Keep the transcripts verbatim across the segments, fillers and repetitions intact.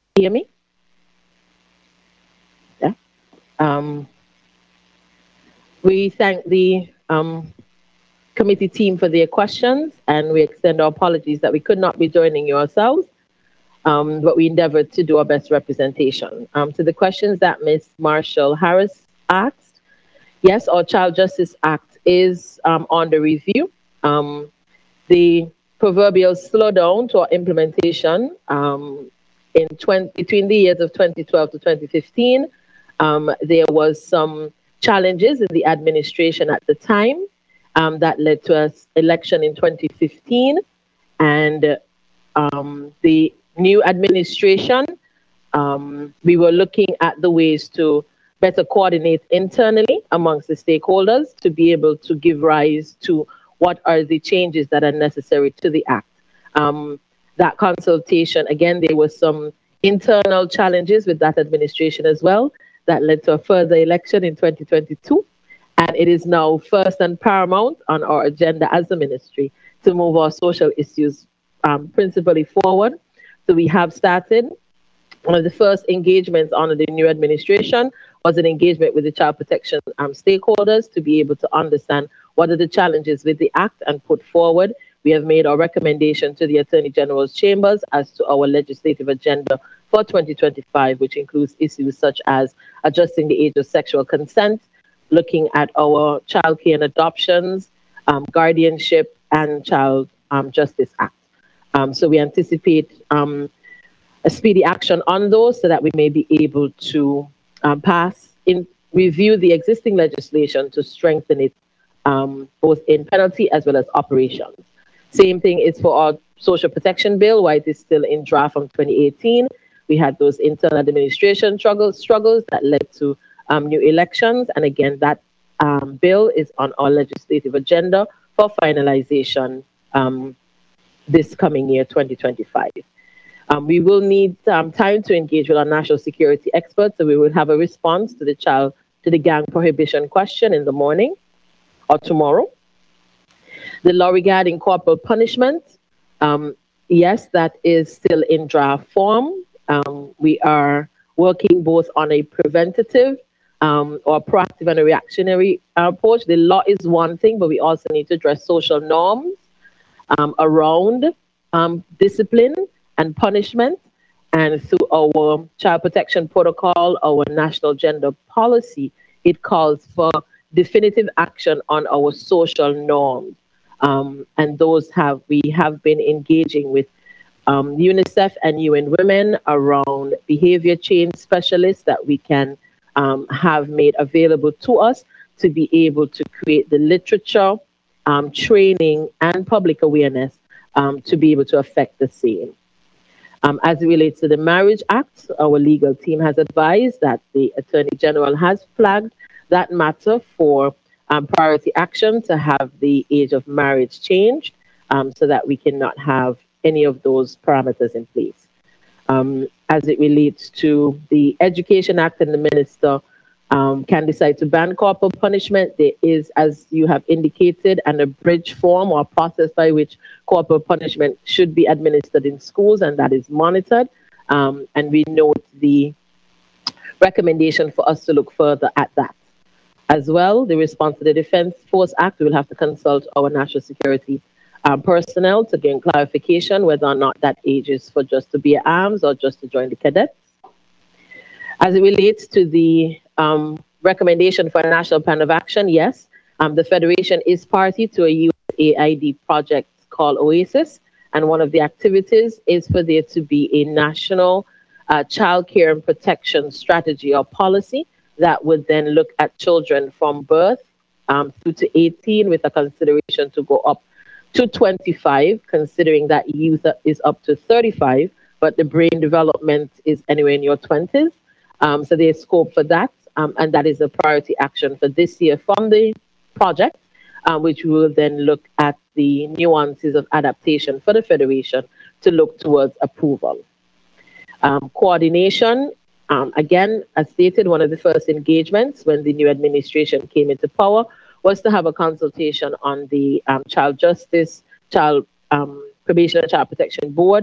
Hear me? Yeah. Um, we thank the um, committee team for their questions, and we extend our apologies that we could not be joining you ourselves, um, but we endeavored to do our best representation. Um, to the questions that Miz Marshall Harris asked, yes, our Child Justice Act is um, under review. Um, the proverbial slowdown to our implementation um, in twenty, between the years of twenty twelve to twenty fifteen, um, there was some challenges in the administration at the time um, that led to an election in twenty fifteen, and um, the new administration, um, we were looking at the ways to better coordinate internally amongst the stakeholders to be able to give rise to what are the changes that are necessary to the Act. Um, that consultation, again, there were some internal challenges with that administration as well that led to a further election in twenty twenty-two. And it is now first and paramount on our agenda as a ministry to move our social issues um, principally forward. So we have started one of the first engagements under the new administration was an engagement with the child protection um, stakeholders to be able to understand what are the challenges with the act and put forward. We have made our recommendation to the Attorney General's chambers as to our legislative agenda for twenty twenty-five, which includes issues such as adjusting the age of sexual consent, looking at our child care and adoptions, um, guardianship, and child um, justice act. Um, so we anticipate um, a speedy action on those so that we may be able to um, pass in review the existing legislation to strengthen it um, both in penalty as well as operations. Same thing is for our social protection bill, why it is still in draft from twenty eighteen. We had those internal administration struggles, struggles that led to um, new elections. And again, that um, bill is on our legislative agenda for finalization um, this coming year, twenty twenty-five. Um, we will need um, time to engage with our national security experts, so we will have a response to the child to the gang prohibition question in the morning or tomorrow. The law regarding corporal punishment, um, yes, that is still in draft form. Um, we are working both on a preventative um, or proactive and a reactionary approach. The law is one thing, but we also need to address social norms um, around um, discipline and punishment. And through our child protection protocol, our national gender policy, it calls for definitive action on our social norms. Um, and those have, we have been engaging with um, UNICEF and U N Women around behavior change specialists that we can um, have made available to us to be able to create the literature, um, training, and public awareness um, to be able to affect the same. Um, as it relates to the Marriage Act, our legal team has advised that the Attorney General has flagged that matter for um, priority action to have the age of marriage changed um, so that we cannot have any of those parameters in place. Um, as it relates to the Education Act and the minister um, can decide to ban corporal punishment, there is, as you have indicated, an abridged form or process by which corporal punishment should be administered in schools, and that is monitored. Um, and we note the recommendation for us to look further at that. As well, the response to the Defense Force Act, we will have to consult our national security um, personnel to gain clarification whether or not that age is for just to bear arms or just to join the cadets. As it relates to the um, recommendation for a national plan of action, yes, um, the Federation is party to a U S A I D project called OASIS, and one of the activities is for there to be a national uh, child care and protection strategy or policy that would then look at children from birth um, through to eighteen with a consideration to go up to twenty-five, considering that youth is up to thirty-five, but the brain development is anywhere in your twenties. Um, so there's scope for that, um, and that is a priority action for this year from the project, uh, which we will then look at the nuances of adaptation for the Federation to look towards approval. Um, coordination, um, again, as stated, one of the first engagements when the new administration came into power was to have a consultation on the um, Child Justice, Child um, Probation and Child Protection Board,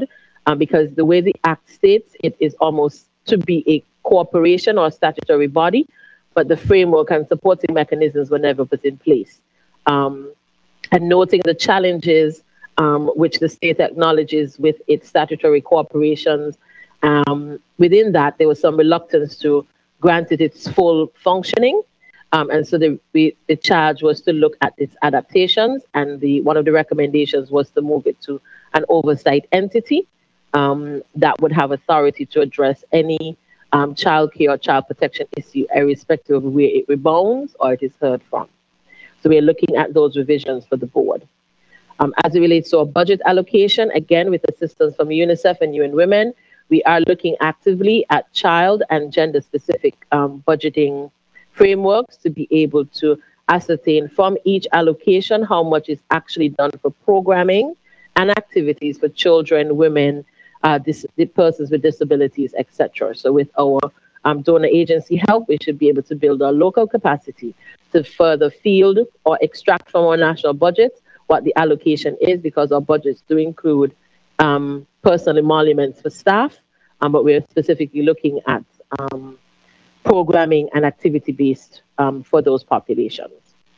um, because the way the Act states, it is almost to be a corporation or statutory body, but the framework and supporting mechanisms were never put in place. Um, and noting the challenges um, which the state acknowledges with its statutory corporations, um, within that, there was some reluctance to grant it its full functioning. Um, and so the, we, the charge was to look at its adaptations, and the, one of the recommendations was to move it to an oversight entity um, that would have authority to address any um, child care or child protection issue, irrespective of where it rebounds or it is heard from. So we're looking at those revisions for the board. Um, as it relates to our budget allocation, again, with assistance from UNICEF and U N Women, we are looking actively at child and gender-specific um, budgeting frameworks to be able to ascertain from each allocation how much is actually done for programming and activities for children, women, uh, dis- persons with disabilities, et cetera. So with our um, donor agency help, we should be able to build our local capacity to further field or extract from our national budgets what the allocation is, because our budgets do include um, personal emoluments for staff, um, but we're specifically looking at um, programming and activity-based um, for those populations.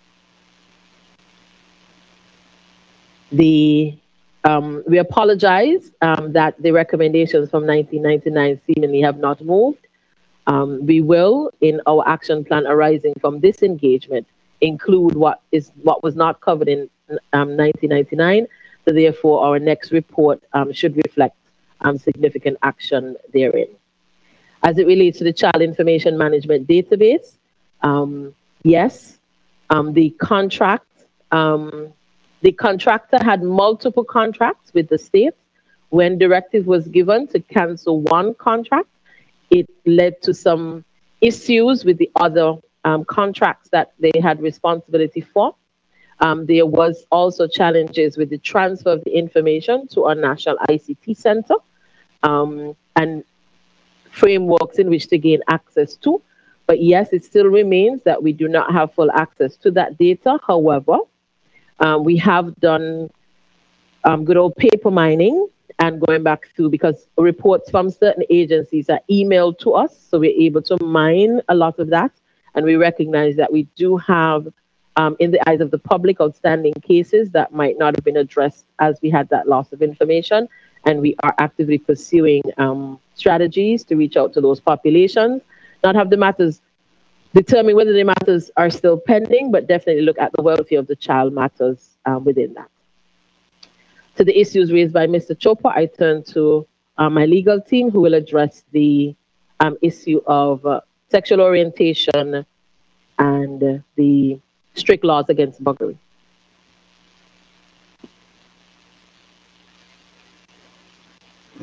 The, um, we apologize um, that the recommendations from nineteen ninety-nine seemingly have not moved. Um, we will, in our action plan arising from this engagement, include what is what was not covered in um, nineteen ninety-nine. So therefore, our next report um, should reflect um, significant action therein. As it relates to the Child Information Management Database, um, yes, um, the contract, um, the contractor had multiple contracts with the state. When directive was given to cancel one contract, it led to some issues with the other um, contracts that they had responsibility for. Um, there was also challenges with the transfer of the information to our national I C T center um, and frameworks in which to gain access to. But yes, it still remains that we do not have full access to that data. However, um, we have done um, good old paper mining and going back through, because reports from certain agencies are emailed to us, so we're able to mine a lot of that, and we recognize that we do have, um, in the eyes of the public, outstanding cases that might not have been addressed as we had that loss of information, and we are actively pursuing um, strategies to reach out to those populations, not have the matters determine whether the matters are still pending, but definitely look at the welfare of the child matters um, within that. To the issues raised by Mister Chopra, I turn to uh, my legal team, who will address the um, issue of uh, sexual orientation and uh, the strict laws against buggery.